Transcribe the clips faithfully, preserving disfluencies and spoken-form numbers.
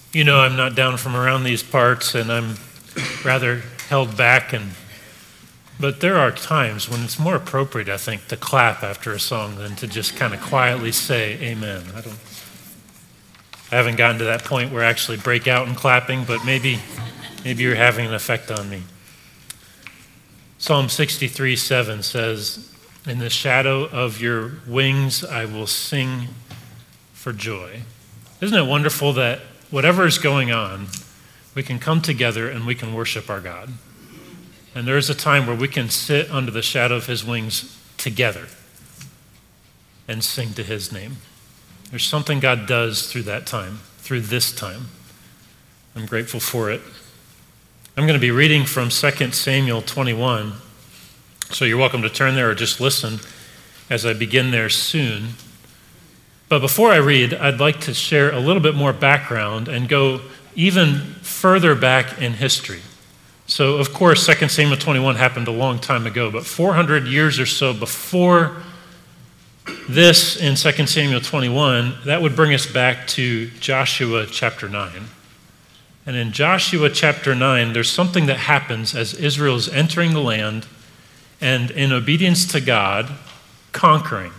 You know, I'm not down from around these parts, and I'm rather held back. And but there are times when it's more appropriate, I think, to clap after a song than to just kind of quietly say amen. I don't. I haven't gotten to that point where I actually break out in clapping, but maybe, maybe you're having an effect on me. Psalm sixty-three seven says, "In the shadow of your wings I will sing for joy." Isn't it wonderful that whatever is going on, we can come together and we can worship our God? And there is a time where we can sit under the shadow of his wings together and sing to his name. There's something God does through that time, through this time. I'm grateful for it. I'm going to be reading from Second Samuel twenty-one, so you're welcome to turn there or just listen as I begin there soon. But before I read, I'd like to share a little bit more background and go even further back in history. So, of course, Second Samuel twenty-one happened a long time ago, but four hundred years or so before this in Second Samuel twenty-one, that would bring us back to Joshua chapter nine. And in Joshua chapter nine, there's something that happens as Israel is entering the land and in obedience to God, conquering.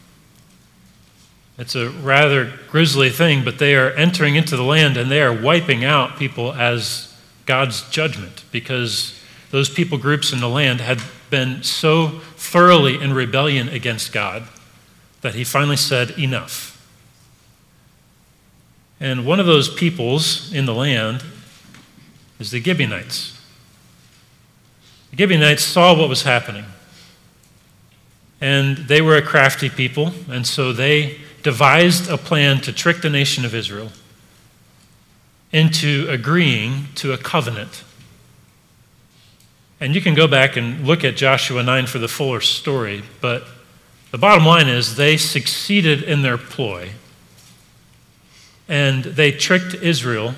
It's a rather grisly thing, but they are entering into the land and they are wiping out people as God's judgment because those people groups in the land had been so thoroughly in rebellion against God that he finally said, enough. And one of those peoples in the land is the Gibeonites. The Gibeonites saw what was happening. And they were a crafty people, and so they devised a plan to trick the nation of Israel into agreeing to a covenant. And you can go back and look at Joshua nine for the fuller story, but the bottom line is they succeeded in their ploy. And they tricked Israel.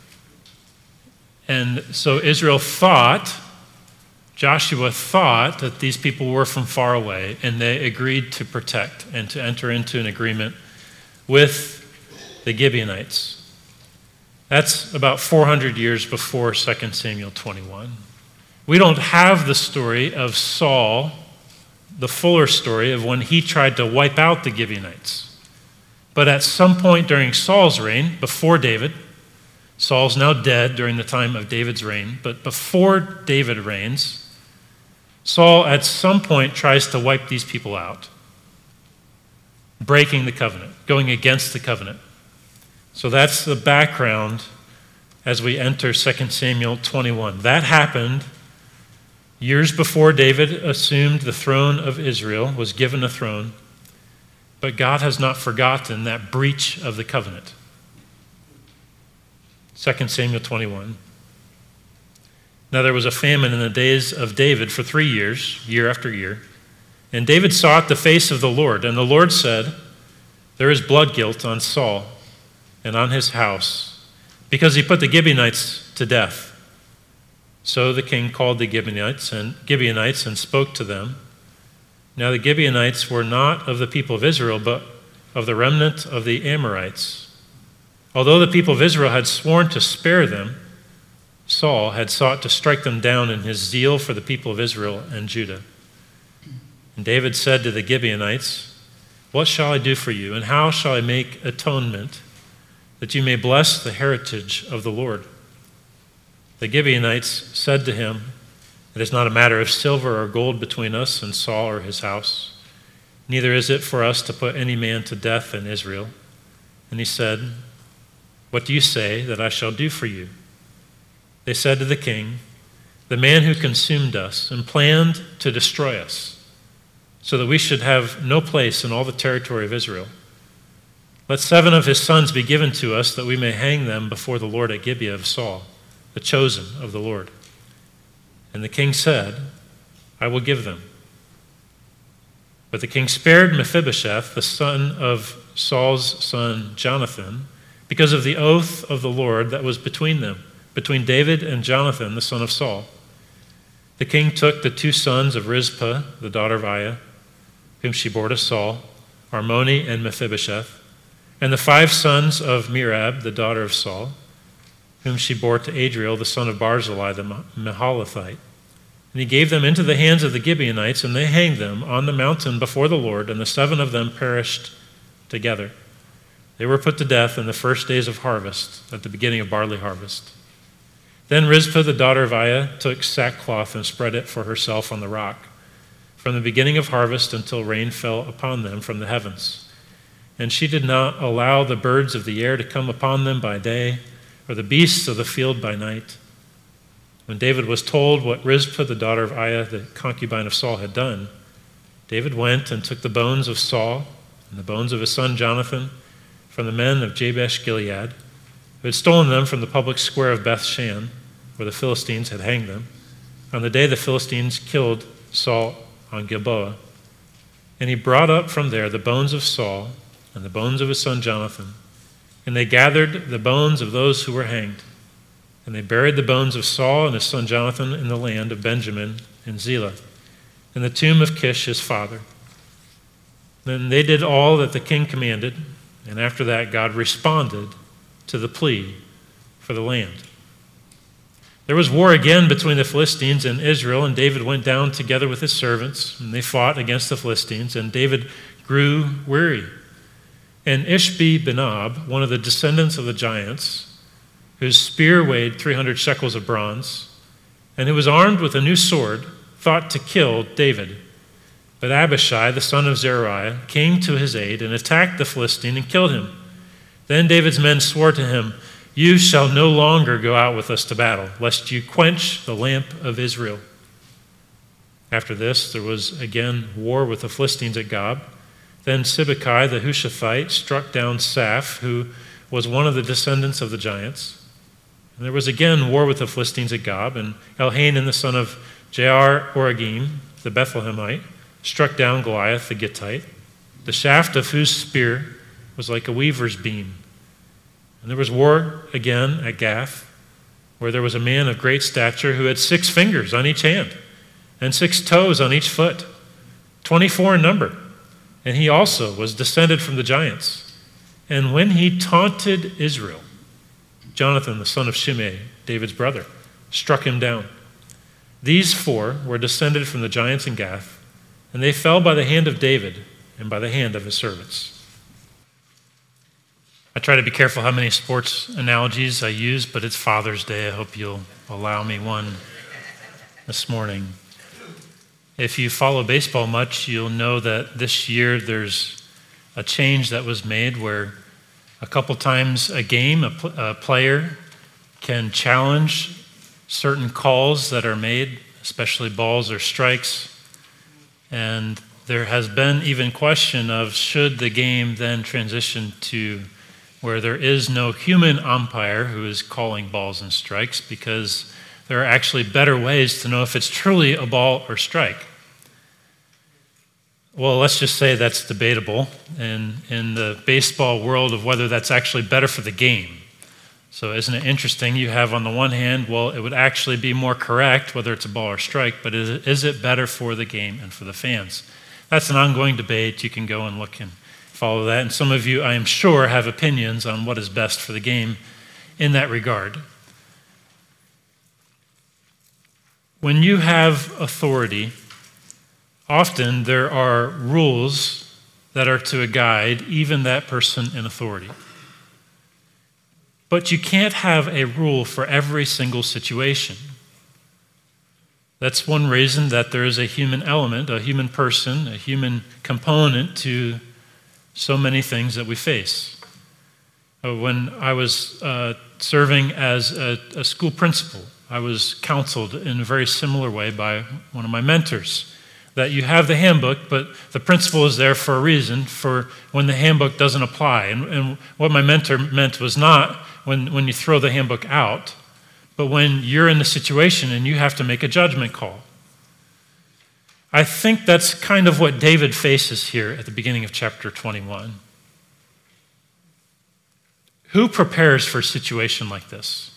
And so Israel thought, Joshua thought that these people were from far away, and they agreed to protect and to enter into an agreement with the Gibeonites. That's about four hundred years before Second Samuel twenty-one. We don't have the story of Saul, the fuller story of when he tried to wipe out the Gibeonites. But at some point during Saul's reign, before David, Saul's now dead during the time of David's reign, but before David reigns, Saul at some point tries to wipe these people out, breaking the covenant, going against the covenant. So that's the background as we enter Second Samuel twenty-one. That happened years before David assumed the throne of Israel, was given a throne. But God has not forgotten that breach of the covenant. Second Samuel twenty-one. Now there was a famine in the days of David for three years, year after year. And David sought the face of the Lord. And the Lord said, "There is blood guilt on Saul and on his house, because he put the Gibeonites to death." So the king called the Gibeonites and Gibeonites and spoke to them. Now the Gibeonites were not of the people of Israel, but of the remnant of the Amorites. Although the people of Israel had sworn to spare them, Saul had sought to strike them down in his zeal for the people of Israel and Judah. And David said to the Gibeonites, "What shall I do for you, and how shall I make atonement that you may bless the heritage of the Lord?" The Gibeonites said to him, "It is not a matter of silver or gold between us and Saul or his house. Neither is it for us to put any man to death in Israel." And he said, "What do you say that I shall do for you?" They said to the king, "The man who consumed us and planned to destroy us, so that we should have no place in all the territory of Israel. Let seven of his sons be given to us, that we may hang them before the Lord at Gibeah of Saul, the chosen of the Lord." And the king said, "I will give them." But the king spared Mephibosheth, the son of Saul's son Jonathan, because of the oath of the Lord that was between them, between David and Jonathan, the son of Saul. The king took the two sons of Rizpah, the daughter of Aiah, whom she bore to Saul, Armoni and Mephibosheth, and the five sons of Merab, the daughter of Saul, whom she bore to Adriel, the son of Barzillai, the Mahalathite. And he gave them into the hands of the Gibeonites, and they hanged them on the mountain before the Lord, and the seven of them perished together. They were put to death in the first days of harvest, at the beginning of barley harvest. Then Rizpah, the daughter of Aiah, took sackcloth and spread it for herself on the rock, from the beginning of harvest until rain fell upon them from the heavens. And she did not allow the birds of the air to come upon them by day, or the beasts of the field by night. When David was told what Rizpah, the daughter of Aiah, the concubine of Saul, had done, David went and took the bones of Saul and the bones of his son Jonathan from the men of Jabesh Gilead, who had stolen them from the public square of Bethshan, where the Philistines had hanged them, on the day the Philistines killed Saul on Gilboa. And he brought up from there the bones of Saul and the bones of his son Jonathan, and they gathered the bones of those who were hanged. And they buried the bones of Saul and his son Jonathan in the land of Benjamin in Zelah, in the tomb of Kish his father. Then they did all that the king commanded, and after that God responded to the plea for the land. There was war again between the Philistines and Israel, and David went down together with his servants, and they fought against the Philistines, and David grew weary. And Ishbi-Benob, one of the descendants of the giants, whose spear weighed three hundred shekels of bronze, and who was armed with a new sword, thought to kill David. But Abishai, the son of Zeruiah, came to his aid and attacked the Philistine and killed him. Then David's men swore to him, "You shall no longer go out with us to battle, lest you quench the lamp of Israel." After this, there was again war with the Philistines at Gob. Then Sibbecai the Hushathite struck down Saph, who was one of the descendants of the giants. And there was again war with the Philistines at Gob, and Elhanan the son of Jair-Oregim, the Bethlehemite, struck down Goliath the Gittite, the shaft of whose spear was like a weaver's beam. And there was war again at Gath, where there was a man of great stature who had six fingers on each hand and six toes on each foot, twenty-four in number. And he also was descended from the giants. And when he taunted Israel, Jonathan, the son of Shimei, David's brother, struck him down. These four were descended from the giants in Gath, and they fell by the hand of David and by the hand of his servants. I try to be careful how many sports analogies I use, but it's Father's Day. I hope you'll allow me one this morning. If you follow baseball much, you'll know that this year there's a change that was made where a couple times a game, a, pl- a player can challenge certain calls that are made, especially balls or strikes. And there has been even question of should the game then transition to where there is no human umpire who is calling balls and strikes, because there are actually better ways to know if it's truly a ball or strike. Well, let's just say that's debatable in, in the baseball world of whether that's actually better for the game. So isn't it interesting? You have on the one hand, well, it would actually be more correct whether it's a ball or strike, but is it, is it better for the game and for the fans? That's an ongoing debate. You can go and look and follow that. And some of you, I am sure, have opinions on what is best for the game in that regard. When you have authority, often there are rules that are to guide even that person in authority. But you can't have a rule for every single situation. That's one reason that there is a human element, a human person, a human component to so many things that we face. When I was uh, serving as a, a school principal, I was counseled in a very similar way by one of my mentors, that you have the handbook, but the principal is there for a reason, for when the handbook doesn't apply. And, and what my mentor meant was not when, when you throw the handbook out, but when you're in the situation and you have to make a judgment call. I think that's kind of what David faces here at the beginning of chapter twenty-one. Who prepares for a situation like this?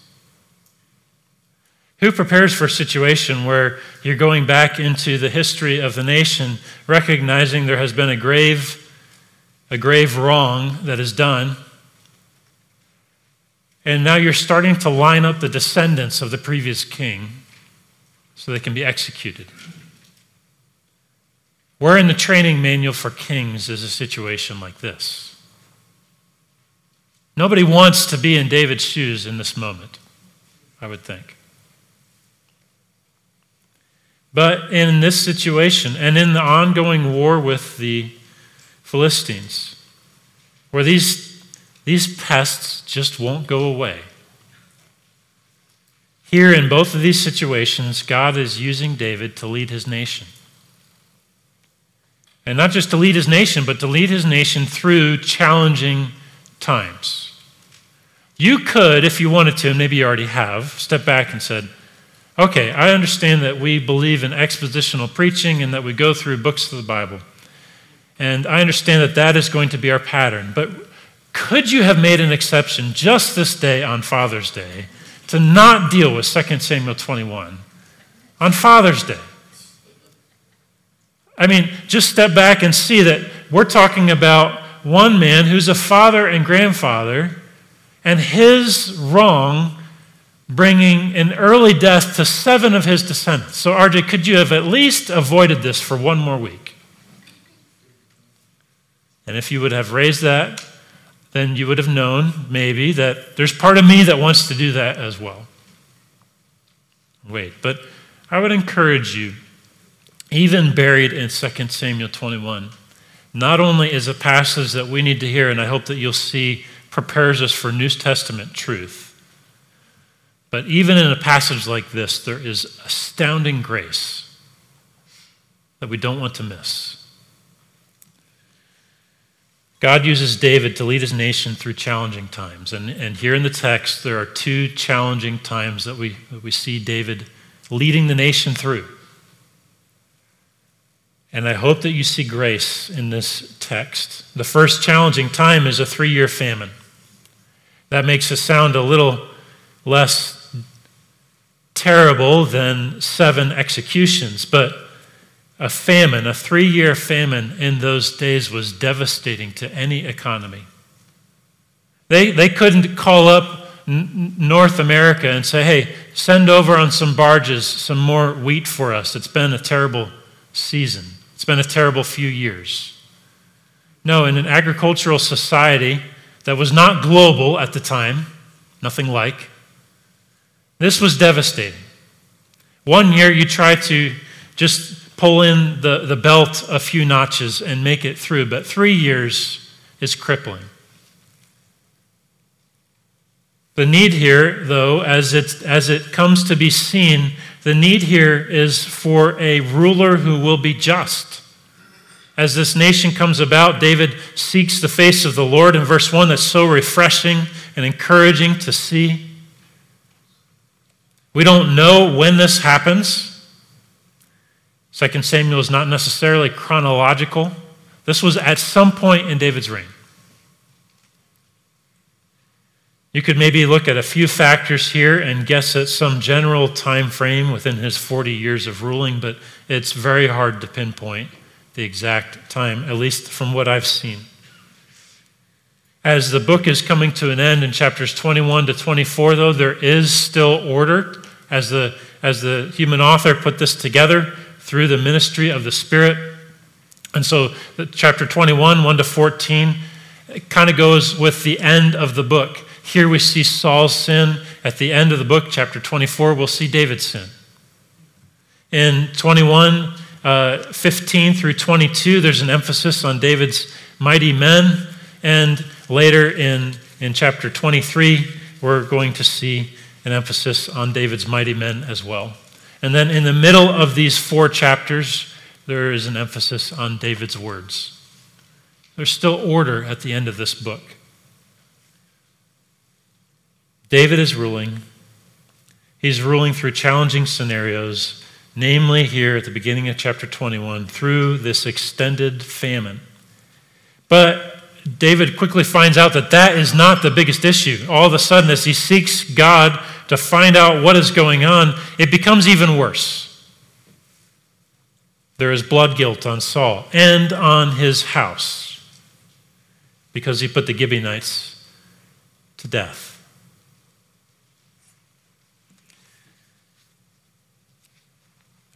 Who prepares for a situation where you're going back into the history of the nation, recognizing there has been a grave, a grave wrong that is done, And now you're starting to line up the descendants of the previous king so they can be executed. Where in the training manual for kings is a situation like this? Nobody wants to be in David's shoes in this moment, I would think. But in this situation and in the ongoing war with the Philistines, where these, these pests just won't go away, here in both of these situations, God is using David to lead his nation. And not just to lead his nation, but to lead his nation through challenging times. You could, if you wanted to, and maybe you already have, step back and said, okay, I understand that we believe in expositional preaching and that we go through books of the Bible. And I understand that that is going to be our pattern. But could you have made an exception just this day on Father's Day to not deal with Second Samuel twenty-one on Father's Day? I mean, just step back and see that we're talking about one man who's a father and grandfather, and his wrong bringing an early death to seven of his descendants. So, R J, could you have at least avoided this for one more week? And if you would have raised that, then you would have known, maybe, that there's part of me that wants to do that as well. Wait, but I would encourage you, even buried in Second Samuel twenty-one, not only is a passage that we need to hear, and I hope that you'll see prepares us for New Testament truth, but even in a passage like this, there is astounding grace that we don't want to miss. God uses David to lead his nation through challenging times. And, and here in the text, there are two challenging times that we, that we see David leading the nation through. And I hope that you see grace in this text. The first challenging time is a three-year famine. That makes it sound a little less terrible than seven executions, but a famine, a three-year famine in those days was devastating to any economy. They, they couldn't call up N- North America and say, hey, send over on some barges some more wheat for us. It's been a terrible season. It's been a terrible few years. No, in an agricultural society that was not global at the time, nothing like, this was devastating. One year you try to just pull in the, the belt a few notches and make it through, but three years is crippling. The need here, though, as it, as it comes to be seen, the need here is for a ruler who will be just. As this nation comes about, David seeks the face of the Lord in verse one. That's so refreshing and encouraging to see. We don't know when this happens. Second Samuel is not necessarily chronological. This was at some point in David's reign. You could maybe look at a few factors here and guess at some general time frame within his forty years of ruling, but it's very hard to pinpoint the exact time, at least from what I've seen. As the book is coming to an end in chapters twenty-one to twenty-four, though, there is still order as the, as the human author put this together through the ministry of the Spirit. And so the chapter twenty-one, one to fourteen, it kind of goes with the end of the book. Here we see Saul's sin. At the end of the book, chapter twenty-four, we'll see David's sin. In twenty-one, uh, fifteen through twenty-two, there's an emphasis on David's mighty men. And later in, in chapter twenty-three, we're going to see an emphasis on David's mighty men as well. And then in the middle of these four chapters, there is an emphasis on David's words. There's still order at the end of this book. David is ruling. He's ruling through challenging scenarios, namely here at the beginning of chapter twenty-one, through this extended famine. But David quickly finds out that that is not the biggest issue. All of a sudden, as he seeks God to find out what is going on, it becomes even worse. There is blood guilt on Saul and on his house because he put the Gibeonites to death.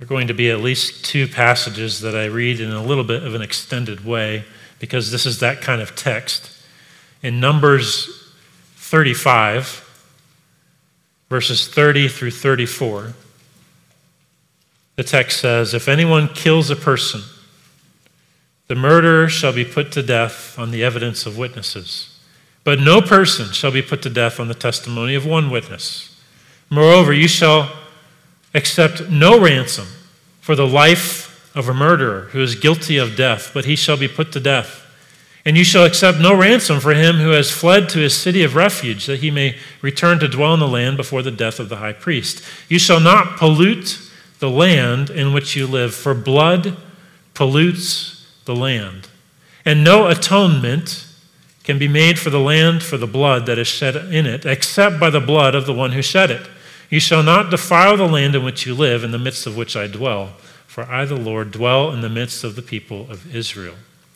There are going to be at least two passages that I read in a little bit of an extended way because this is that kind of text. In Numbers thirty-five, verses thirty through thirty-four, the text says, "If anyone kills a person, the murderer shall be put to death on the evidence of witnesses. But no person shall be put to death on the testimony of one witness. Moreover, you shall accept no ransom for the life of a murderer who is guilty of death, but he shall be put to death. And you shall accept no ransom for him who has fled to his city of refuge, that he may return to dwell in the land before the death of the high priest. You shall not pollute the land in which you live, for blood pollutes the land. And no atonement can be made for the land for the blood that is shed in it, except by the blood of the one who shed it. You shall not defile the land in which you live, in the midst of which I dwell, for I, the Lord, dwell in the midst of the people of Israel."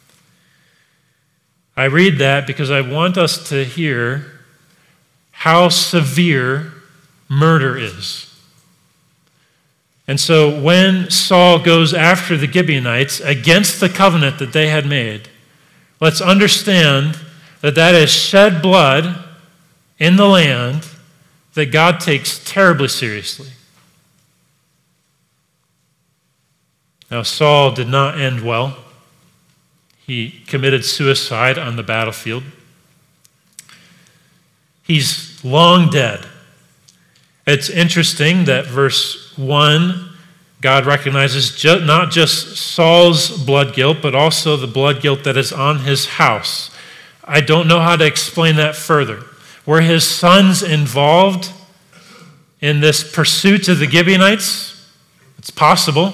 I read that because I want us to hear how severe murder is. And so when Saul goes after the Gibeonites against the covenant that they had made, let's understand that that is shed blood in the land that God takes terribly seriously. Now, Saul did not end well. He committed suicide on the battlefield. He's long dead. It's interesting that verse one, God recognizes ju- not just Saul's blood guilt, but also the blood guilt that is on his house. I don't know how to explain that further. Were his sons involved in this pursuit of the Gibeonites? It's possible.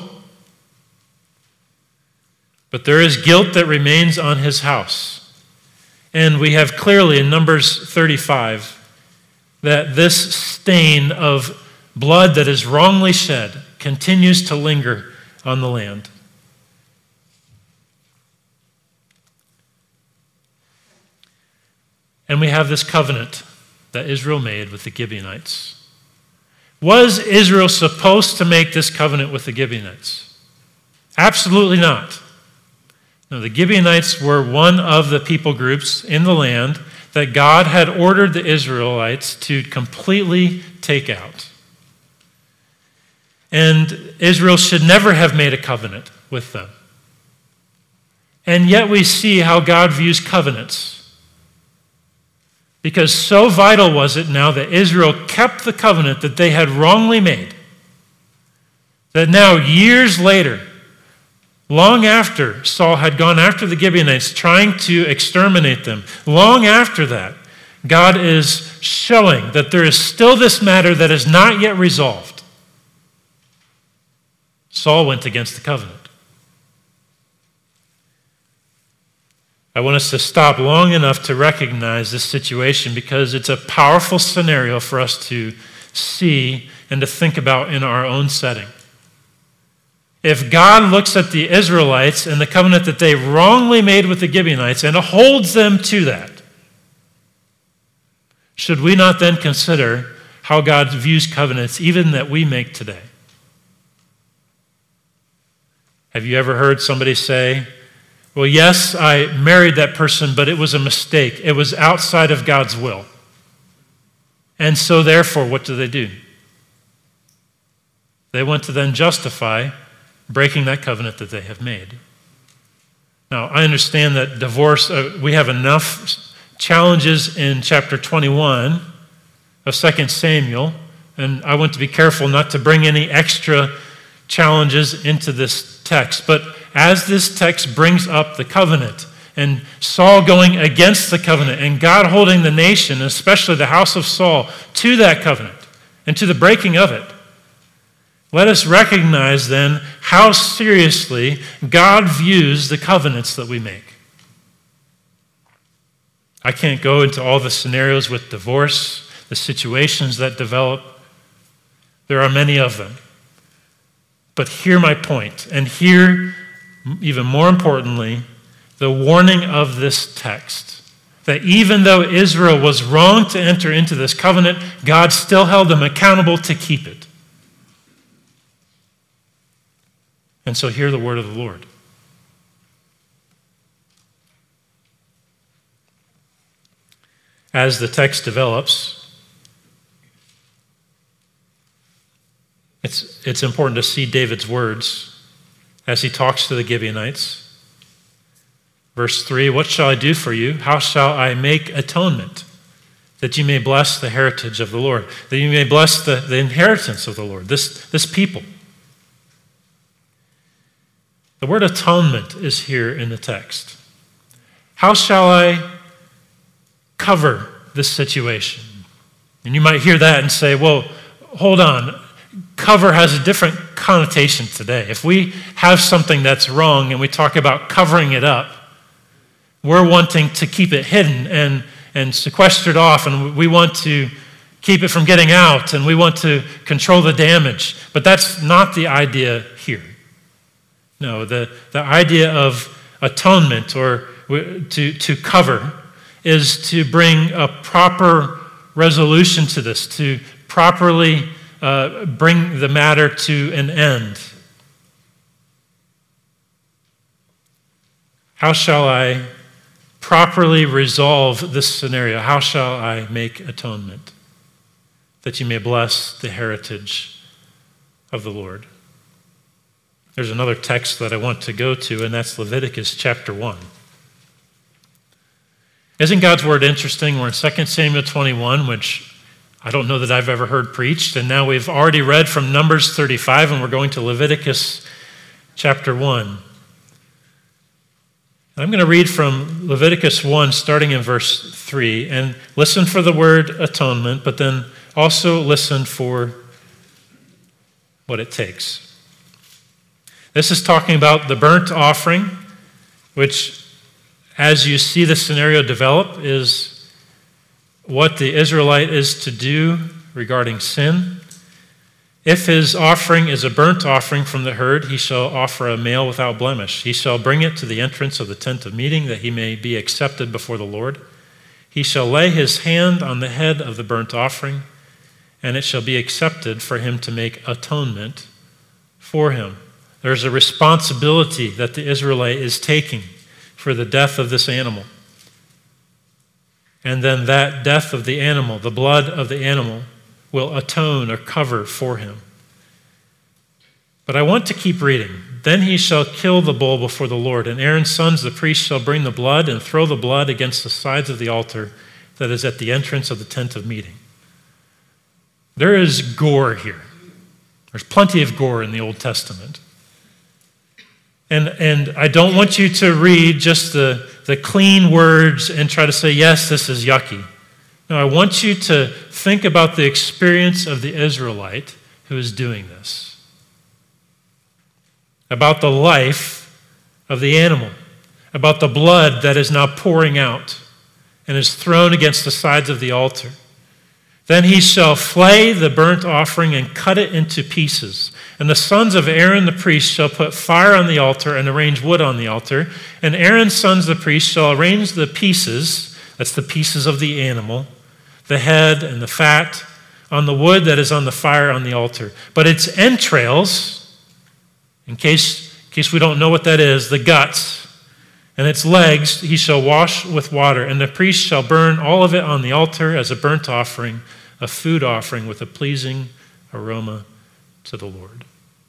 But there is guilt that remains on his house. And we have clearly in Numbers thirty-five that this stain of blood that is wrongly shed continues to linger on the land. And we have this covenant that Israel made with the Gibeonites. Was Israel supposed to make this covenant with the Gibeonites? Absolutely not. No, the Gibeonites were one of the people groups in the land that God had ordered the Israelites to completely take out. And Israel should never have made a covenant with them. And yet we see how God views covenants. Because so vital was it now that Israel kept the covenant that they had wrongly made, that now years later, long after Saul had gone after the Gibeonites, trying to exterminate them, long after that, God is showing that there is still this matter that is not yet resolved. Saul went against the covenant. I want us to stop long enough to recognize this situation because it's a powerful scenario for us to see and to think about in our own setting. If God looks at the Israelites and the covenant that they wrongly made with the Gibeonites and holds them to that, should we not then consider how God views covenants even that we make today? Have you ever heard somebody say, well, yes, I married that person, but it was a mistake. It was outside of God's will. And so therefore, what do they do? They want to then justify breaking that covenant that they have made. Now, I understand that divorce, uh, we have enough challenges in chapter twenty-one of Second Samuel, and I want to be careful not to bring any extra challenges into this text. But as this text brings up the covenant, and Saul going against the covenant, and God holding the nation, especially the house of Saul, to that covenant and to the breaking of it, let us recognize then how seriously God views the covenants that we make. I can't go into all the scenarios with divorce, the situations that develop. There are many of them. But hear my point, and hear, even more importantly, the warning of this text, that even though Israel was wrong to enter into this covenant, God still held them accountable to keep it. And so hear the word of the Lord. As the text develops, it's, it's important to see David's words as he talks to the Gibeonites. Verse three, what shall I do for you? How shall I make atonement? That you may bless the heritage of the Lord, that you may bless the, the inheritance of the Lord, this, this people. The word atonement is here in the text. How shall I cover this situation? And you might hear that and say, well, hold on. Cover has a different connotation today. If we have something that's wrong and we talk about covering it up, we're wanting to keep it hidden and, and sequestered off, and we want to keep it from getting out, and we want to control the damage. But that's not the idea here. No, the, the idea of atonement, or to, to cover, is to bring a proper resolution to this, to properly uh, bring the matter to an end. How shall I properly resolve this scenario? How shall I make atonement? That you may bless the heritage of the Lord. There's another text that I want to go to, and that's Leviticus chapter one. Isn't God's word interesting? We're in Second Samuel twenty-one, which I don't know that I've ever heard preached, and now we've already read from Numbers thirty-five, and we're going to Leviticus chapter one. I'm going to read from Leviticus one, starting in verse three, and listen for the word atonement, but then also listen for what it takes. This is talking about the burnt offering, which, as you see the scenario develop, is what the Israelite is to do regarding sin. If his offering is a burnt offering from the herd, he shall offer a male without blemish. He shall bring it to the entrance of the tent of meeting, that he may be accepted before the Lord. He shall lay his hand on the head of the burnt offering, and it shall be accepted for him to make atonement for him. There's a responsibility that the Israelite is taking for the death of this animal. And then that death of the animal, the blood of the animal, will atone or cover for him. But I want to keep reading. Then he shall kill the bull before the Lord, and Aaron's sons, the priests, shall bring the blood and throw the blood against the sides of the altar that is at the entrance of the tent of meeting. There is gore here. There's plenty of gore in the Old Testament. And, and I don't want you to read just the, the clean words and try to say, yes, this is yucky. No, I want you to think about the experience of the Israelite who is doing this. About the life of the animal. About the blood that is now pouring out and is thrown against the sides of the altar. Then he shall flay the burnt offering and cut it into pieces. And the sons of Aaron the priest shall put fire on the altar and arrange wood on the altar. And Aaron's sons the priest shall arrange the pieces, that's the pieces of the animal, the head and the fat, on the wood that is on the fire on the altar. But its entrails, in case, in case we don't know what that is, the guts, and its legs he shall wash with water. And the priest shall burn all of it on the altar as a burnt offering, a food offering with a pleasing aroma to the Lord.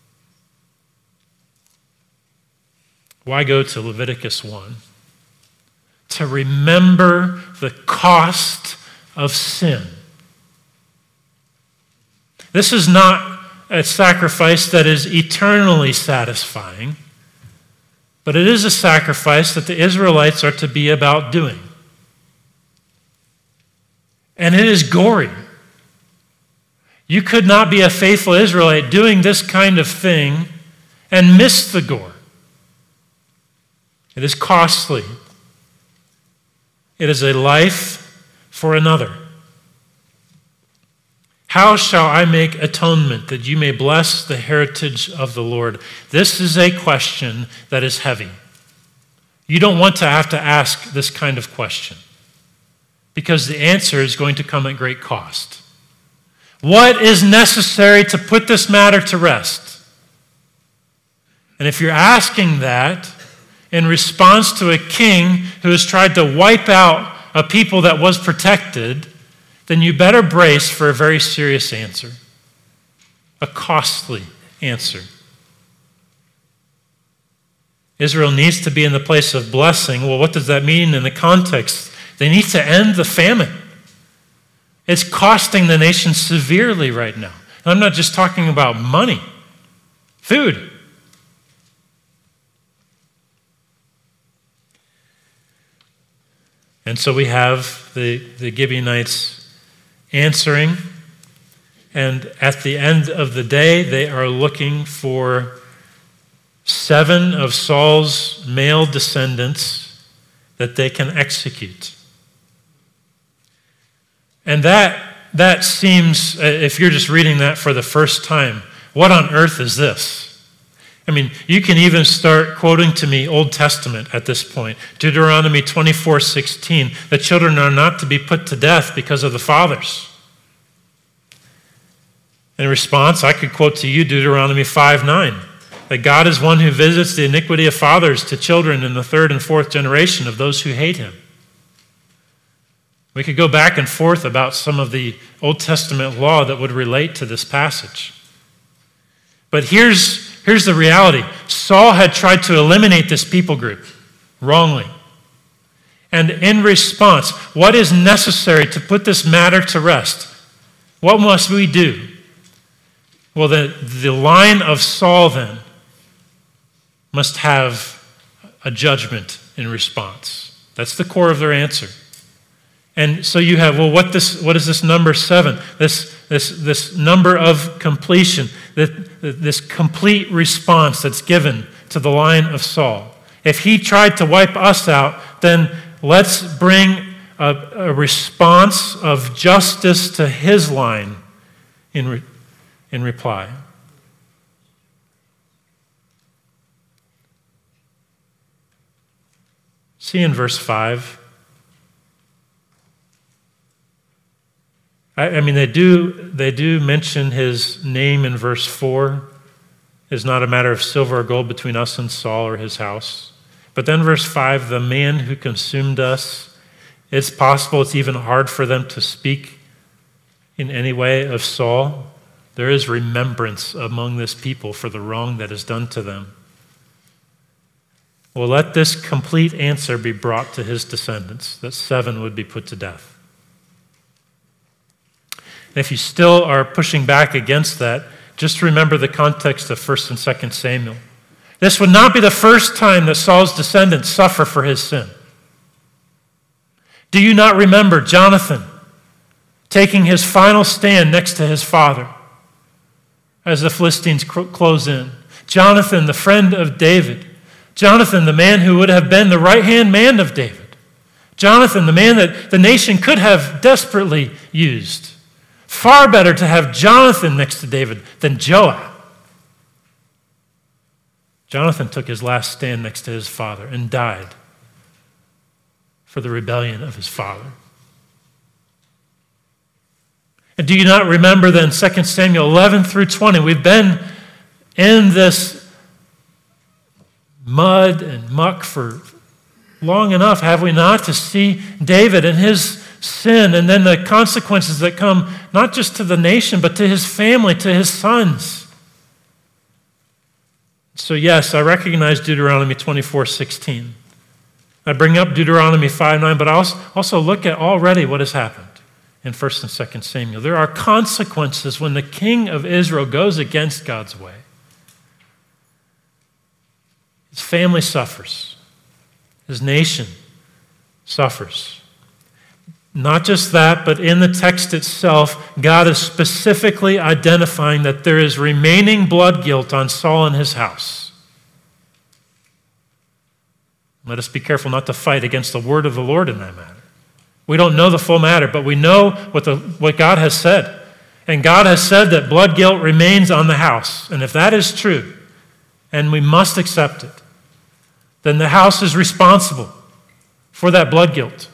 Why go to Leviticus one? To remember the cost of sin. This is not a sacrifice that is eternally satisfying, but it is a sacrifice that the Israelites are to be about doing. And it is gory. You could not be a faithful Israelite doing this kind of thing and miss the gore. It is costly. It is a life for another. How shall I make atonement that you may bless the heritage of the Lord? This is a question that is heavy. You don't want to have to ask this kind of question because the answer is going to come at great cost. What is necessary to put this matter to rest? And if you're asking that in response to a king who has tried to wipe out a people that was protected, then you better brace for a very serious answer, a costly answer. Israel needs to be in the place of blessing. Well, what does that mean in the context? They need to end the famine. It's costing the nation severely right now. And I'm not just talking about money, food. And so we have the, the Gibeonites answering, and at the end of the day, they are looking for seven of Saul's male descendants that they can execute. And that, that seems, if you're just reading that for the first time, what on earth is this? I mean, you can even start quoting to me Old Testament at this point. Deuteronomy twenty-four sixteen, the children are not to be put to death because of the fathers. In response, I could quote to you Deuteronomy five nine, that God is one who visits the iniquity of fathers to children in the third and fourth generation of those who hate him. We could go back and forth about some of the Old Testament law that would relate to this passage. But here's Here's the reality. Saul had tried to eliminate this people group wrongly. And in response, what is necessary to put this matter to rest? What must we do? Well, the, the line of Saul then must have a judgment in response. That's the core of their answer. And so you have, well, what this what is this number seven? This this this number of completion, this, this complete response that's given to the line of Saul. If he tried to wipe us out, then let's bring a, a response of justice to his line in, re, in reply. See in verse five. I, I mean, they do, they do mention his name in verse four. It's not a matter of silver or gold between us and Saul or his house. But then verse five, the man who consumed us, it's possible it's even hard for them to speak in any way of Saul. There is remembrance among this people for the wrong that is done to them. Well, let this complete answer be brought to his descendants, that seven would be put to death. And if you still are pushing back against that, just remember the context of First and Second Samuel. This would not be the first time that Saul's descendants suffer for his sin. Do you not remember Jonathan taking his final stand next to his father as the Philistines close in? Jonathan, the friend of David. Jonathan, the man who would have been the right-hand man of David. Jonathan, the man that the nation could have desperately used. Far better to have Jonathan next to David than Joab. Jonathan took his last stand next to his father and died for the rebellion of his father. And do you not remember then Second Samuel eleven through twenty? We've been in this mud and muck for long enough, have we not, to see David and his sin and then the consequences that come not just to the nation, but to his family, to his sons. So yes, I recognize Deuteronomy twenty-four sixteen. I bring up Deuteronomy five nine, but I also, also look at already what has happened in First and Second Samuel. There are consequences when the king of Israel goes against God's way. His family suffers. His nation suffers. Not just that, but in the text itself, God is specifically identifying that there is remaining blood guilt on Saul and his house. Let us be careful not to fight against the word of the Lord in that matter. We don't know the full matter, but we know what, the, what God has said. And God has said that blood guilt remains on the house. And if that is true, and we must accept it, then the house is responsible for that blood guilt.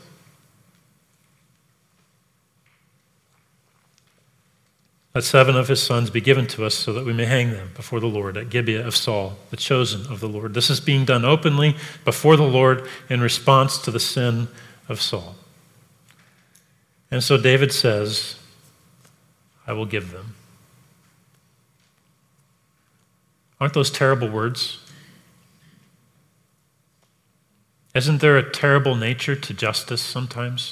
Let seven of his sons be given to us so that we may hang them before the Lord at Gibeah of Saul, the chosen of the Lord. This is being done openly before the Lord in response to the sin of Saul. And so David says, I will give them. Aren't those terrible words? Isn't there a terrible nature to justice sometimes?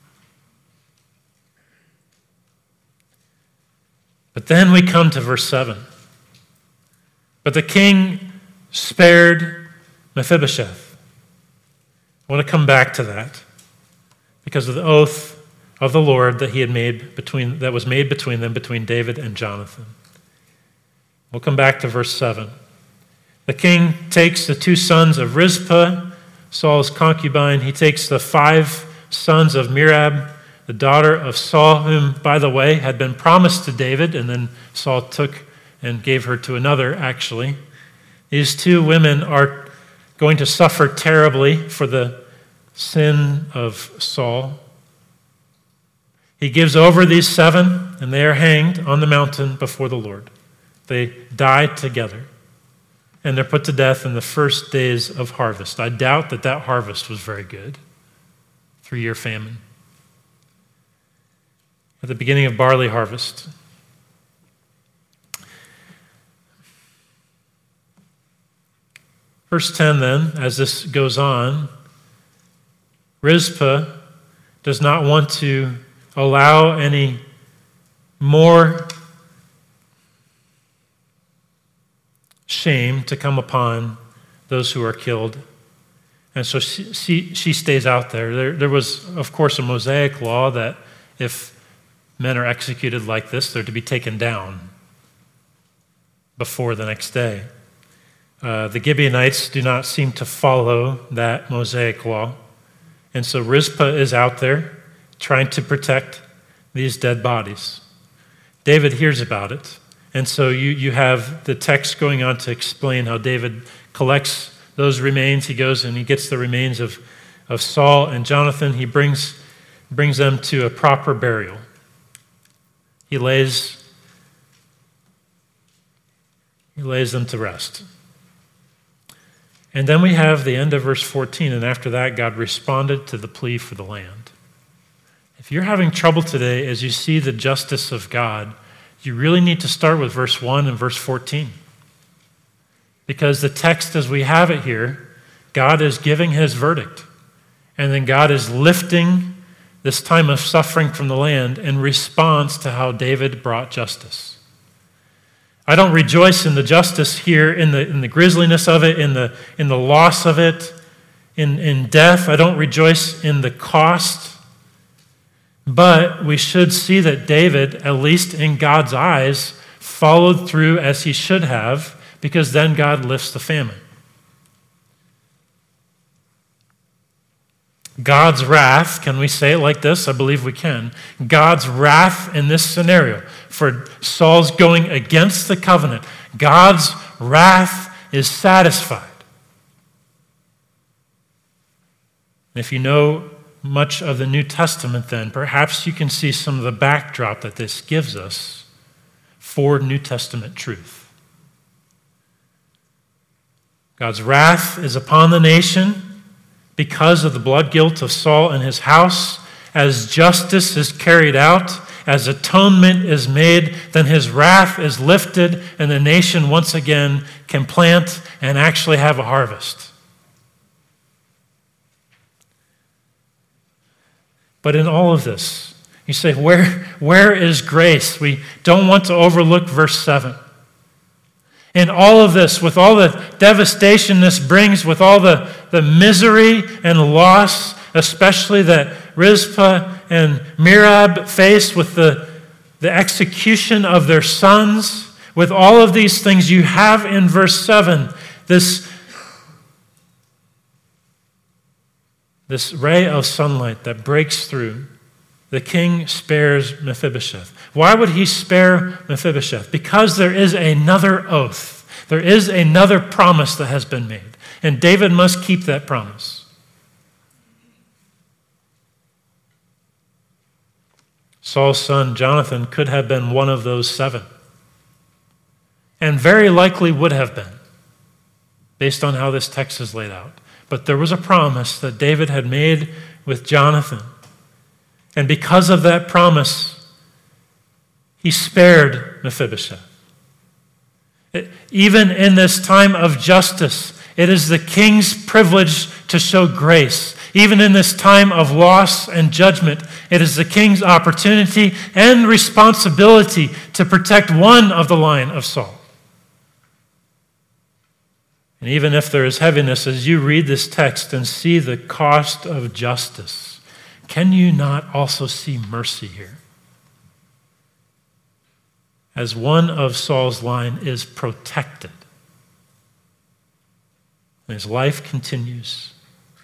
But then we come to verse seven. But the king spared Mephibosheth. I want to come back to that because of the oath of the Lord that he had made between that was made between them, between David and Jonathan. We'll come back to verse seven. The king takes the two sons of Rizpah, Saul's concubine. He takes the five sons of Merab, the daughter of Saul, whom, by the way, had been promised to David, and then Saul took and gave her to another, actually. These two women are going to suffer terribly for the sin of Saul. He gives over these seven, and they are hanged on the mountain before the Lord. They die together, and they're put to death in the first days of harvest. I doubt that that harvest was very good. Three-year famine. At the beginning of barley harvest. Verse ten then, as this goes on, Rizpah does not want to allow any more shame to come upon those who are killed. And so she, she, she stays out there. there. There was, of course, a Mosaic law that if men are executed like this, they're to be taken down before the next day. Uh, the Gibeonites do not seem to follow that Mosaic law. And so Rizpah is out there trying to protect these dead bodies. David hears about it. And so you, you have the text going on to explain how David collects those remains. He goes and he gets the remains of, of Saul and Jonathan. He brings, brings them to a proper burial. He lays, he lays them to rest. And then we have the end of verse fourteen, and after that, God responded to the plea for the land. If you're having trouble today as you see the justice of God, you really need to start with verse one and verse fourteen. Because the text as we have it here, God is giving his verdict. And then God is lifting this time of suffering from the land in response to how David brought justice. I don't rejoice in the justice here, in the, in the grisliness of it, in the, in the loss of it, in, in death. I don't rejoice in the cost. But we should see that David, at least in God's eyes, followed through as he should have, because then God lifts the famine. God's wrath, can we say it like this? I believe we can. God's wrath in this scenario for Saul's going against the covenant, God's wrath is satisfied. If you know much of the New Testament, then perhaps you can see some of the backdrop that this gives us for New Testament truth. God's wrath is upon the nation because of the blood guilt of Saul and his house. As justice is carried out, as atonement is made, then his wrath is lifted, and the nation once again can plant and actually have a harvest. But in all of this, you say, where, where is grace? We don't want to overlook verse seven. In all of this, with all the devastation this brings, with all the, the misery and loss, especially that Rizpah and Merab faced with the, the execution of their sons, with all of these things, you have in verse seven this, this ray of sunlight that breaks through. The king spares Mephibosheth. Why would he spare Mephibosheth? Because there is another oath. There is another promise that has been made. And David must keep that promise. Saul's son Jonathan could have been one of those seven, and very likely would have been, based on how this text is laid out. But there was a promise that David had made with Jonathan, and because of that promise, he spared Mephibosheth. It, even in this time of justice, it is the king's privilege to show grace. Even in this time of loss and judgment, it is the king's opportunity and responsibility to protect one of the line of Saul. And even if there is heaviness as you read this text and see the cost of justice, can you not also see mercy here? As one of Saul's line is protected, and his life continues.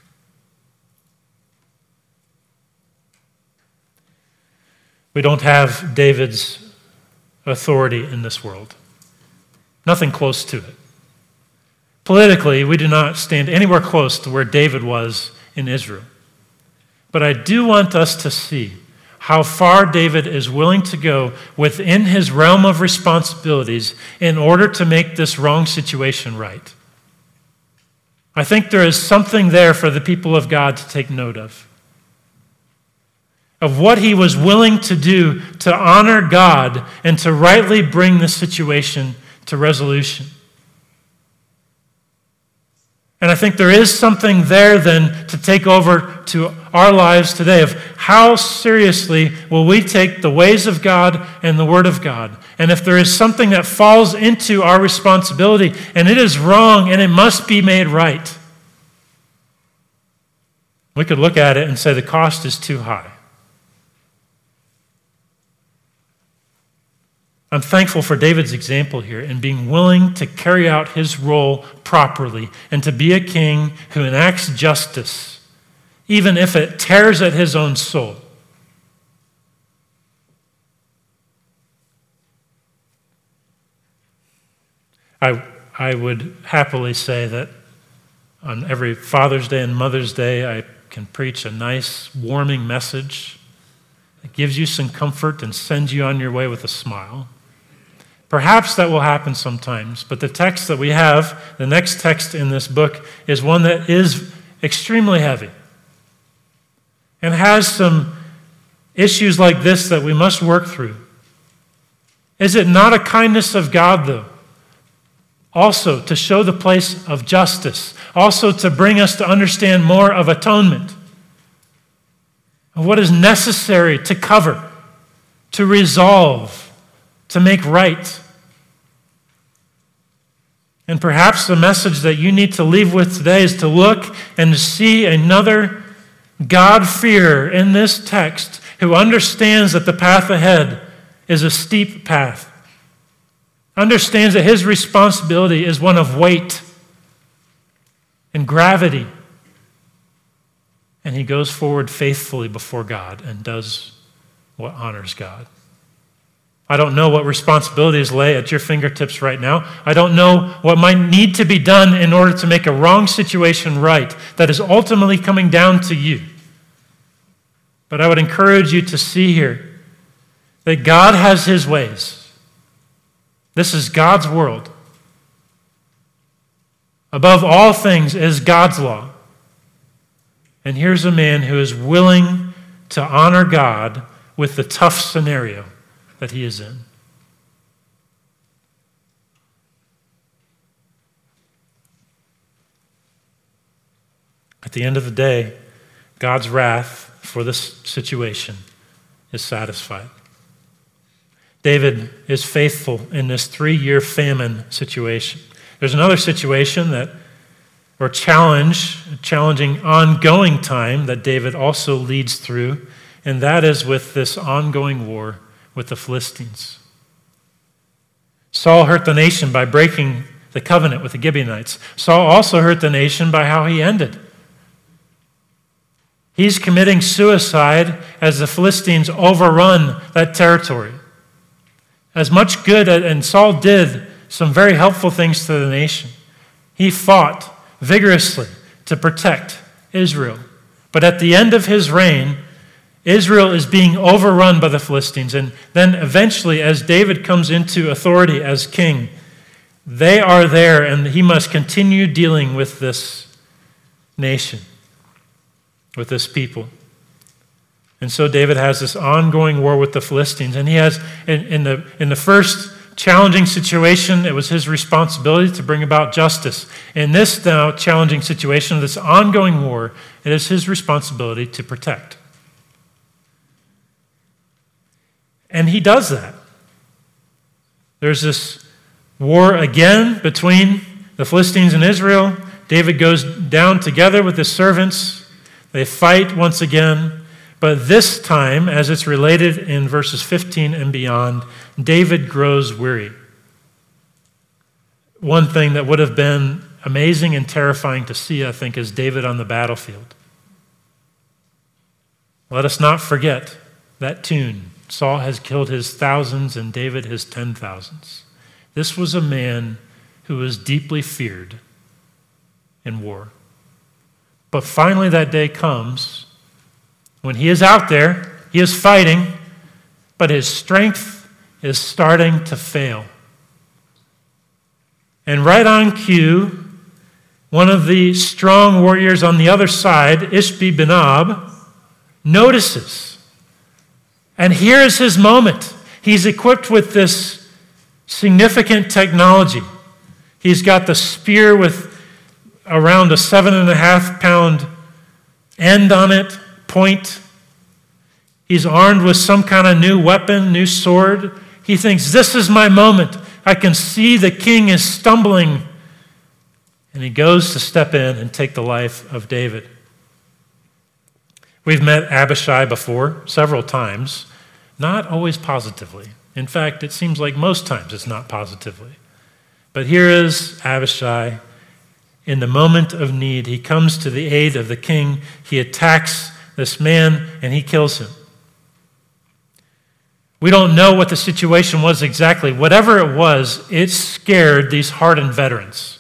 We don't have David's authority in this world. Nothing close to it. Politically, we do not stand anywhere close to where David was in Israel. But I do want us to see how far David is willing to go within his realm of responsibilities in order to make this wrong situation right. I think there is something there for the people of God to take note of. Of what he was willing to do to honor God and to rightly bring the situation to resolution. And I think there is something there then to take over to our lives today of how seriously will we take the ways of God and the Word of God. And if there is something that falls into our responsibility and it is wrong and it must be made right, we could look at it and say the cost is too high. I'm thankful for David's example here in being willing to carry out his role properly and to be a king who enacts justice, even if it tears at his own soul. I, I would happily say that on every Father's Day and Mother's Day, I can preach a nice, warming message that gives you some comfort and sends you on your way with a smile. Perhaps that will happen sometimes, but the text that we have, the next text in this book, is one that is extremely heavy and has some issues like this that we must work through. Is it not a kindness of God, though, also to show the place of justice, also to bring us to understand more of atonement, of what is necessary to cover, to resolve, to make right? And perhaps the message that you need to leave with today is to look and to see another God-fearer in this text who understands that the path ahead is a steep path, understands that his responsibility is one of weight and gravity, and he goes forward faithfully before God and does what honors God. I don't know what responsibilities lay at your fingertips right now. I don't know what might need to be done in order to make a wrong situation right that is ultimately coming down to you. But I would encourage you to see here that God has his ways. This is God's world. Above all things is God's law. And here's a man who is willing to honor God with the tough scenario that he is in. At the end of the day, God's wrath for this situation is satisfied. David is faithful in this three-year famine situation. There's another situation that, or challenge, challenging ongoing time that David also leads through, and that is with this ongoing war with the Philistines. Saul hurt the nation by breaking the covenant with the Gibeonites. Saul also hurt the nation by how he ended. He's committing suicide as the Philistines overrun that territory. As much good, and Saul did some very helpful things to the nation. He fought vigorously to protect Israel. But at the end of his reign, Israel is being overrun by the Philistines. And then eventually, as David comes into authority as king, they are there, and he must continue dealing with this nation, with this people. And so David has this ongoing war with the Philistines. And he has, in, in, the, in the first challenging situation, it was his responsibility to bring about justice. In this now challenging situation, this ongoing war, it is his responsibility to protect. And he does that. There's this war again between the Philistines and Israel. David goes down together with his servants. They fight once again. But this time, as it's related in verses fifteen and beyond, David grows weary. One thing that would have been amazing and terrifying to see, I think, is David on the battlefield. Let us not forget that tune. Saul has killed his thousands and David his ten thousands. This was a man who was deeply feared in war. But finally that day comes when he is out there, he is fighting, but his strength is starting to fail. And right on cue, one of the strong warriors on the other side, Ishbi-Benob, notices. And here is his moment. He's equipped with this significant technology. He's got the spear with around a seven and a half pound end on it, point. He's armed with some kind of new weapon, new sword. He thinks, this is my moment. I can see the king is stumbling. And he goes to step in and take the life of David. We've met Abishai before, several times, not always positively. In fact, it seems like most times it's not positively. But here is Abishai. In the moment of need, he comes to the aid of the king. He attacks this man, and he kills him. We don't know what the situation was exactly. Whatever it was, it scared these hardened veterans.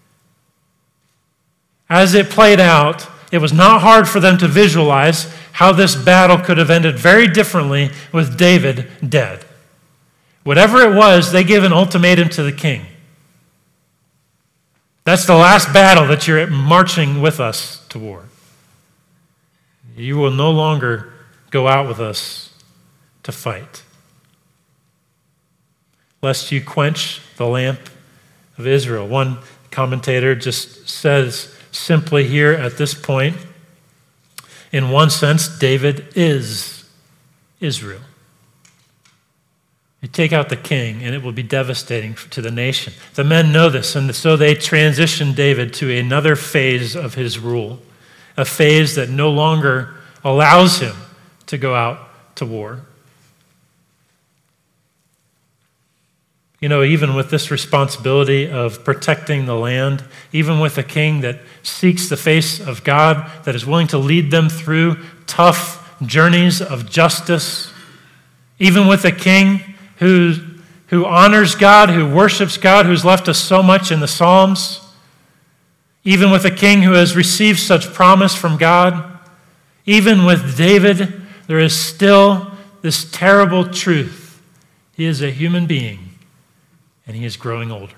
As it played out, it was not hard for them to visualize how this battle could have ended very differently with David dead. Whatever it was, they gave an ultimatum to the king. That's the last battle that you're marching with us to war. You will no longer go out with us to fight, lest you quench the lamp of Israel. One commentator just says simply here at this point, in one sense, David is Israel. You take out the king, and it will be devastating to the nation. The men know this, and so they transition David to another phase of his rule, a phase that no longer allows him to go out to war. You know, even with this responsibility of protecting the land, even with a king that seeks the face of God, that is willing to lead them through tough journeys of justice, even with a king who, who honors God, who worships God, who's left us so much in the Psalms, even with a king who has received such promise from God, even with David, there is still this terrible truth. He is a human being, and he is growing older.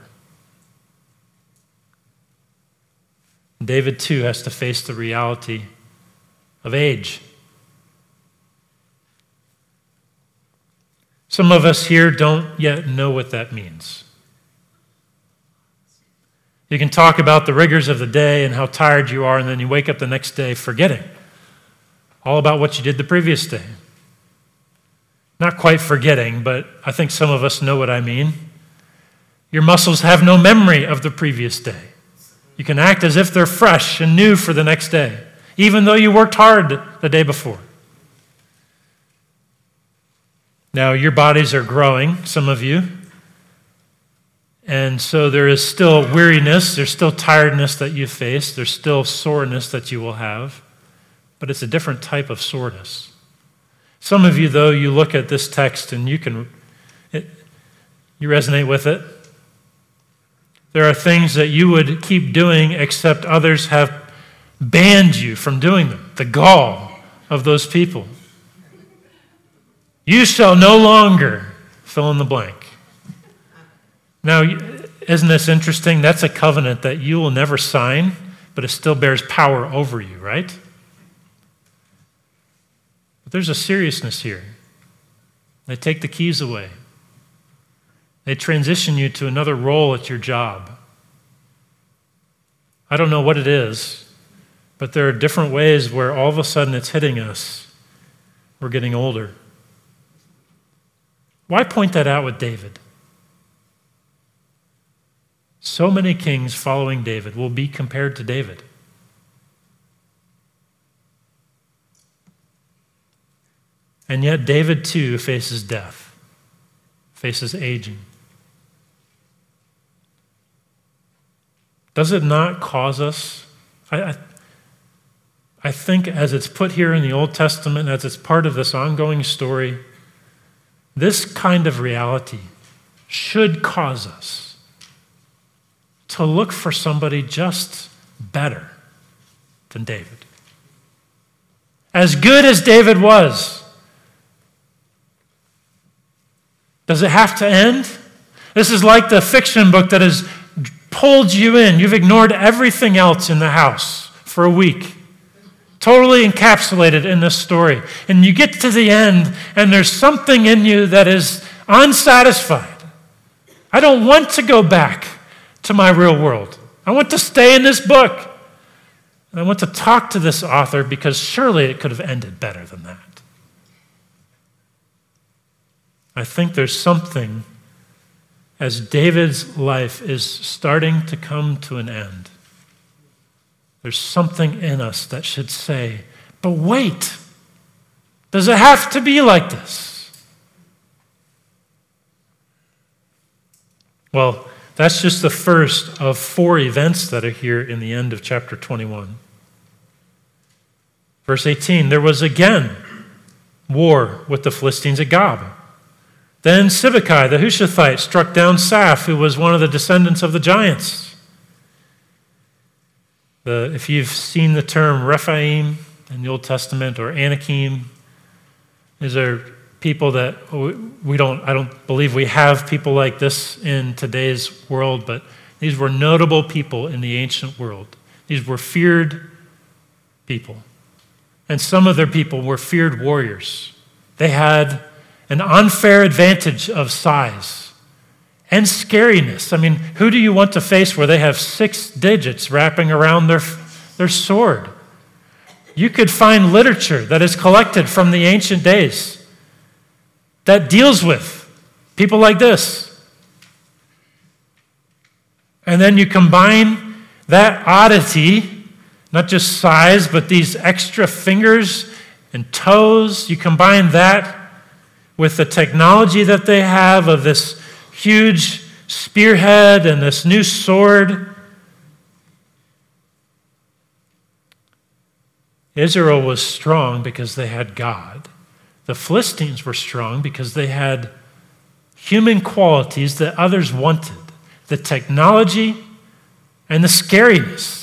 David, too, has to face the reality of age. Some of us here don't yet know what that means. You can talk about the rigors of the day and how tired you are, and then you wake up the next day forgetting all about what you did the previous day. Not quite forgetting, but I think some of us know what I mean. Your muscles have no memory of the previous day. You can act as if they're fresh and new for the next day, even though you worked hard the day before. Now, your bodies are growing, some of you, and so there is still weariness, there's still tiredness that you face, there's still soreness that you will have, but it's a different type of soreness. Some of you, though, you look at this text and you can, it, you resonate with it. There are things that you would keep doing except others have banned you from doing them. The gall of those people. You shall no longer fill in the blank. Now, isn't this interesting? That's a covenant that you will never sign, but it still bears power over you, right? But there's a seriousness here. They take the keys away. They transition you to another role at your job. I don't know what it is, but there are different ways where all of a sudden it's hitting us. We're getting older. Why point that out with David? So many kings following David will be compared to David. And yet David too faces death, faces aging. Does it not cause us? I, I, I think as it's put here in the Old Testament, as it's part of this ongoing story, this kind of reality should cause us to look for somebody just better than David. As good as David was, does it have to end? This is like the fiction book that has pulled you in. You've ignored everything else in the house for a week. Totally encapsulated in this story. And you get to the end, and there's something in you that is unsatisfied. I don't want to go back to my real world. I want to stay in this book. And I want to talk to this author because surely it could have ended better than that. I think there's something as David's life is starting to come to an end. There's something in us that should say, but wait, does it have to be like this? Well, that's just the first of four events that are here in the end of chapter twenty-one. Verse eighteen, there was again war with the Philistines at Gob. Then Sibbecai, the Hushathite, struck down Saph, who was one of the descendants of the giants. The, if you've seen the term Rephaim in the Old Testament or Anakim, these are people that we don't, I don't believe we have people like this in today's world, but these were notable people in the ancient world. These were feared people. And some of their people were feared warriors. They had an unfair advantage of size and scariness. I mean, who do you want to face where they have six digits wrapping around their, their sword? You could find literature that is collected from the ancient days that deals with people like this. And then you combine that oddity, not just size, but these extra fingers and toes, you combine that with the technology that they have of this huge spearhead and this new sword. Israel was strong because they had God. The Philistines were strong because they had human qualities that others wanted, the technology and the scariness.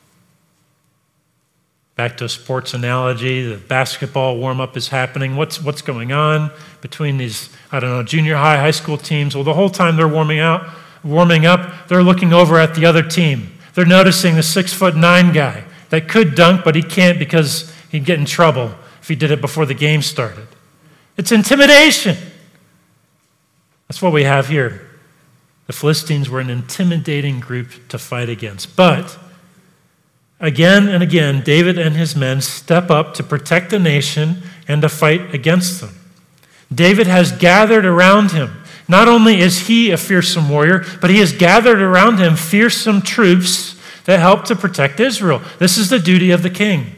Back to a sports analogy, the basketball warm-up is happening. What's, what's going on between these, I don't know, junior high, high school teams? Well, the whole time they're warming out, warming up, they're looking over at the other team. They're noticing the six foot nine guy that could dunk, but he can't because he'd get in trouble if he did it before the game started. It's intimidation. That's what we have here. The Philistines were an intimidating group to fight against. But again and again, David and his men step up to protect the nation and to fight against them. David has gathered around him. Not only is he a fearsome warrior, but he has gathered around him fearsome troops that help to protect Israel. This is the duty of the king.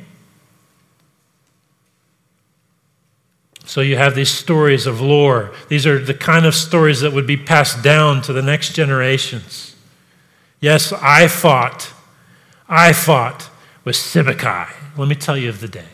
So you have these stories of lore. These are the kind of stories that would be passed down to the next generations. Yes, I fought. I fought with Sibbecai. Let me tell you of the day.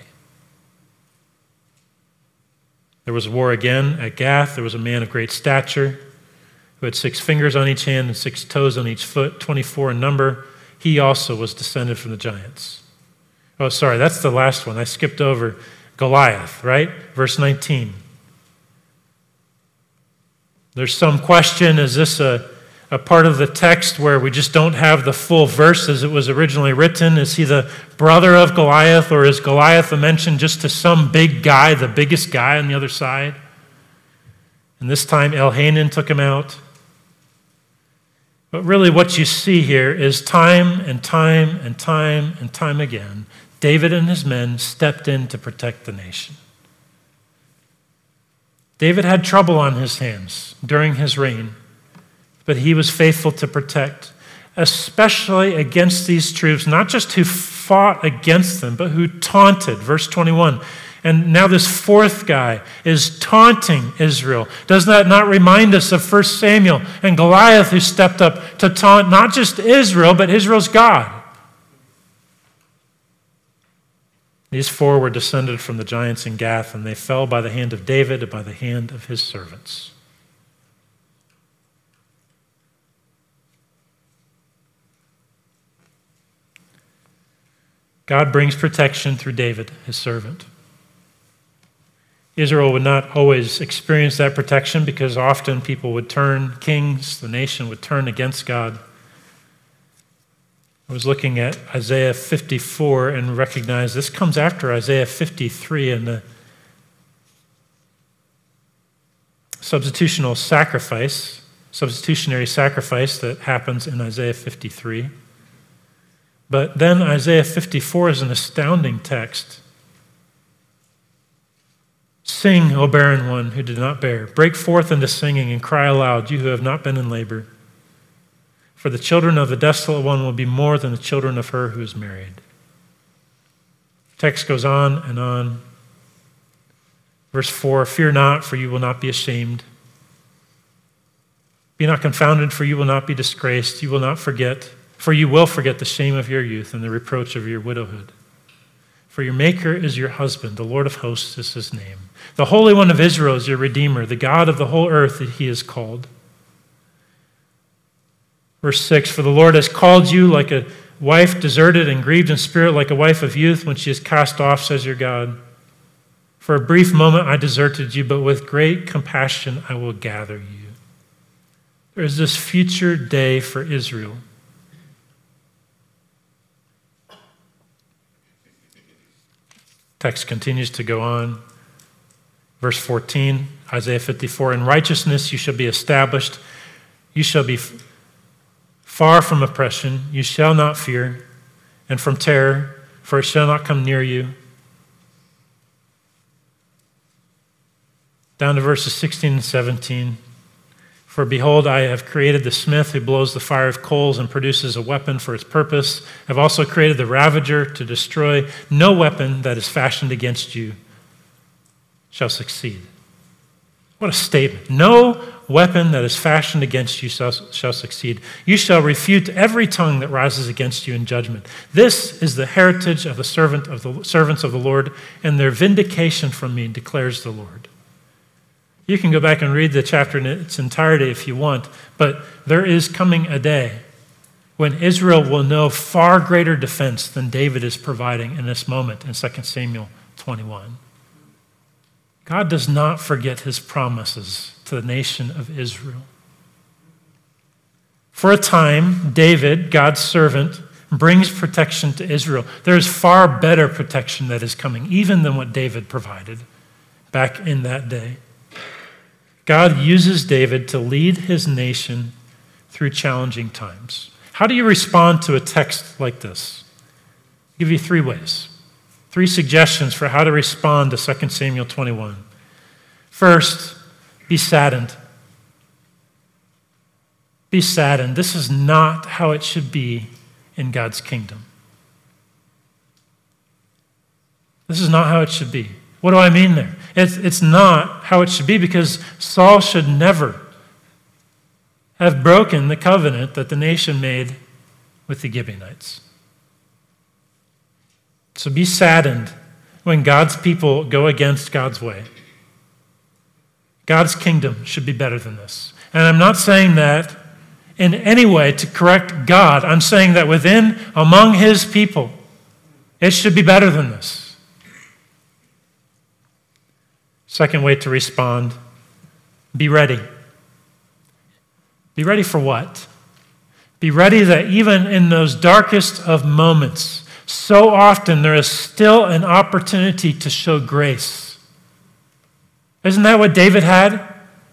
There was war again at Gath. There was a man of great stature who had six fingers on each hand and six toes on each foot, twenty-four in number. He also was descended from the giants. Oh, sorry, that's the last one. I skipped over Goliath, right? Verse nineteen. There's some question, is this a, a part of the text where we just don't have the full verse as it was originally written? Is he the brother of Goliath, or is Goliath mentioned just to some big guy, the biggest guy on the other side? And this time Elhanan took him out. But really what you see here is time and time and time and time again, David and his men stepped in to protect the nation. David had trouble on his hands during his reign, but he was faithful to protect, especially against these troops, not just who fought against them, but who taunted. Verse twenty-one. And now this fourth guy is taunting Israel. Does that not remind us of First Samuel and Goliath, who stepped up to taunt not just Israel, but Israel's God? These four were descended from the giants in Gath, and they fell by the hand of David and by the hand of his servants. God brings protection through David, his servant. Israel would not always experience that protection because often people would turn, kings, the nation would turn against God. I was looking at Isaiah fifty-four and recognized this comes after Isaiah fifty-three and the substitutional sacrifice, substitutionary sacrifice that happens in Isaiah fifty-three. But then Isaiah fifty-four is an astounding text. Sing, O barren one who did not bear. Break forth into singing and cry aloud, you who have not been in labor. For the children of the desolate one will be more than the children of her who is married. Text goes on and on. Verse four, fear not, for you will not be ashamed. Be not confounded, for you will not be disgraced. You will not forget, for you will forget the shame of your youth and the reproach of your widowhood. For your Maker is your husband, the Lord of hosts is his name. The Holy One of Israel is your Redeemer, the God of the whole earth that he is called. Verse six, for the Lord has called you like a wife deserted and grieved in spirit, like a wife of youth when she is cast off, says your God. For a brief moment I deserted you, but with great compassion I will gather you. There is this future day for Israel. Text continues to go on. Verse fourteen, Isaiah fifty-four, in righteousness you shall be established. You shall be f- far from oppression. You shall not fear, and from terror, for it shall not come near you. Down to verses sixteen and seventeen. For behold, I have created the smith who blows the fire of coals and produces a weapon for its purpose. I have also created the ravager to destroy. No weapon that is fashioned against you shall succeed. What a statement. No weapon that is fashioned against you shall, shall succeed. You shall refute every tongue that rises against you in judgment. This is the heritage of the servant of the servants of the Lord, and their vindication from me, declares the Lord. You can go back and read the chapter in its entirety if you want, but there is coming a day when Israel will know far greater defense than David is providing in this moment in Second Samuel twenty-one. God does not forget his promises to the nation of Israel. For a time, David, God's servant, brings protection to Israel. There is far better protection that is coming, even than what David provided back in that day. God uses David to lead his nation through challenging times. How do you respond to a text like this? I'll give you three ways, three suggestions for how to respond to Second Samuel twenty-one. First, be saddened. Be saddened. This is not how it should be in God's kingdom. This is not how it should be. What do I mean there? It's, it's not how it should be because Saul should never have broken the covenant that the nation made with the Gibeonites. So be saddened when God's people go against God's way. God's kingdom should be better than this. And I'm not saying that in any way to correct God. I'm saying that within, among his people, it should be better than this. Second way to respond, be ready. Be ready for what? Be ready that even in those darkest of moments, so often there is still an opportunity to show grace. Isn't that what David had?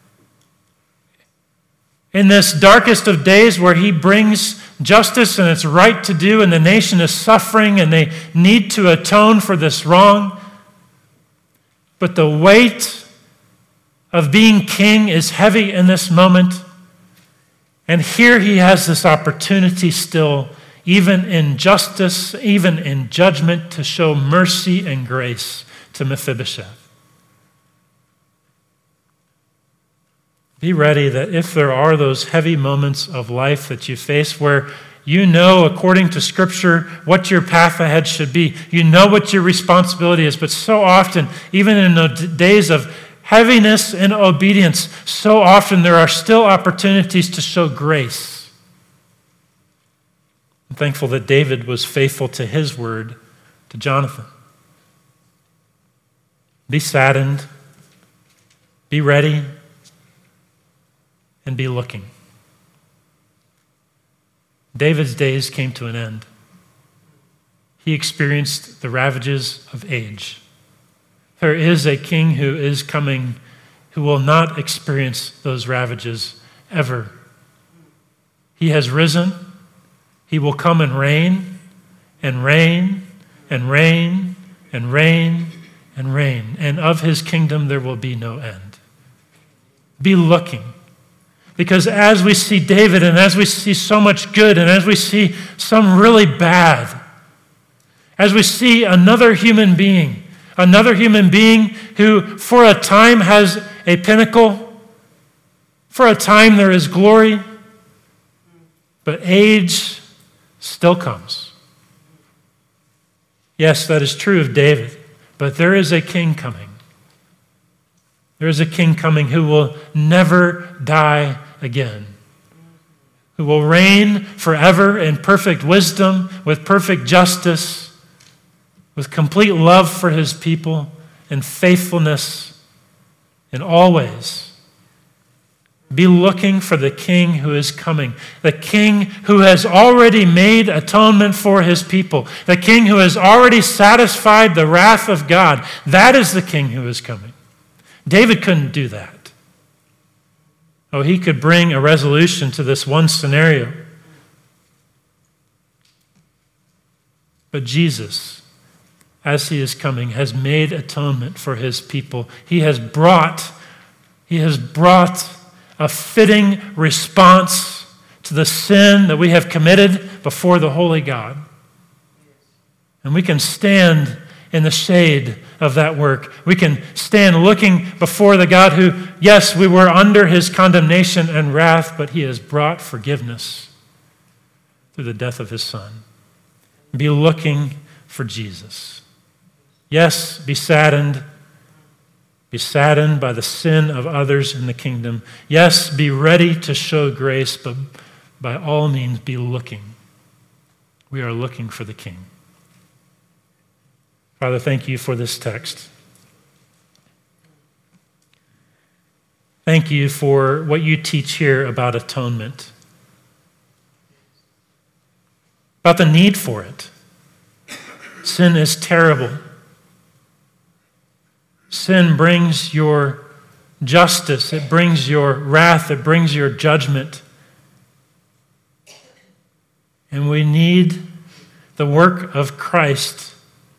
In this darkest of days where he brings justice and it's right to do, and the nation is suffering and they need to atone for this wrong. But the weight of being king is heavy in this moment. And here he has this opportunity still, even in justice, even in judgment, to show mercy and grace to Mephibosheth. Be ready that if there are those heavy moments of life that you face where you know, according to Scripture, what your path ahead should be, you know what your responsibility is, but so often, even in the days of heaviness and obedience, so often there are still opportunities to show grace. I'm thankful that David was faithful to his word to Jonathan. Be saddened, be ready, and be looking. David's days came to an end. He experienced the ravages of age. There is a king who is coming who will not experience those ravages ever. He has risen. He will come and reign, and reign, and reign, and reign, and reign. And of his kingdom there will be no end. Be looking. Because as we see David, and as we see so much good, and as we see some really bad, as we see another human being, another human being who for a time has a pinnacle, for a time there is glory, but age still comes. Yes, that is true of David, but there is a king coming. There is a king coming who will never die again, who will reign forever in perfect wisdom, with perfect justice, with complete love for his people and faithfulness in all ways. Be looking for the king who is coming, the king who has already made atonement for his people, the king who has already satisfied the wrath of God. That is the king who is coming. David couldn't do that. Oh, he could bring a resolution to this one scenario. But Jesus, as he is coming, has made atonement for his people. He has brought, he has brought a fitting response to the sin that we have committed before the holy God. And we can stand in the shade of that work. We can stand looking before the God who, yes, we were under his condemnation and wrath, but he has brought forgiveness through the death of his Son. Be looking for Jesus. Yes, be saddened. Be saddened by the sin of others in the kingdom. Yes, be ready to show grace, but by all means be looking. We are looking for the King. Father, thank you for this text. Thank you for what you teach here about atonement, about the need for it. Sin is terrible. Sin brings your justice, it brings your wrath, it brings your judgment. And we need the work of Christ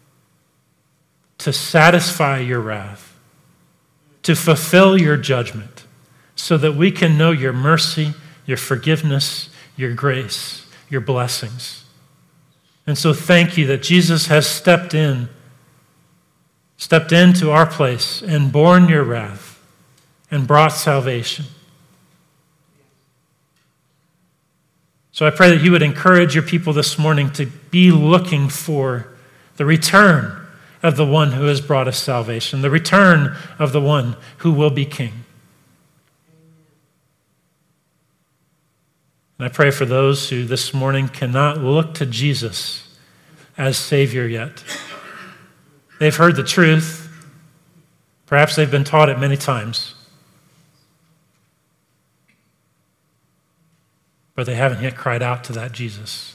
to satisfy your wrath, to fulfill your judgment, so that we can know your mercy, your forgiveness, your grace, your blessings. And so thank you that Jesus has stepped in, stepped into our place and borne your wrath and brought salvation. So I pray that you would encourage your people this morning to be looking for the return of the one who has brought us salvation, the return of the one who will be king. And I pray for those who this morning cannot look to Jesus as Savior yet. They've heard the truth. Perhaps they've been taught it many times. but they haven't yet cried out to that Jesus.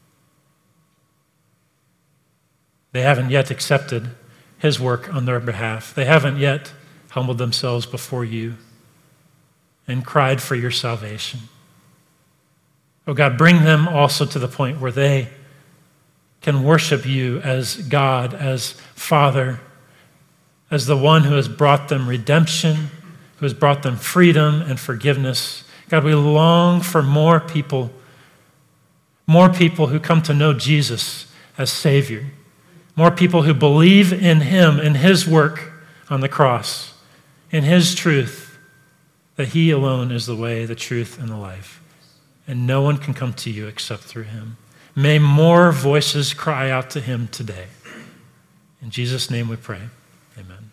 They haven't yet accepted his work on their behalf. They haven't yet humbled themselves before you and cried for your salvation. Oh God, bring them also to the point where they can worship you as God, as Father, as the one who has brought them redemption, who has brought them freedom and forgiveness. God, we long for more people, more people who come to know Jesus as Savior, more people who believe in him, in his work on the cross, in his truth, that he alone is the way, the truth, and the life. And no one can come to you except through him. May more voices cry out to him today. In Jesus' name we pray. Amen.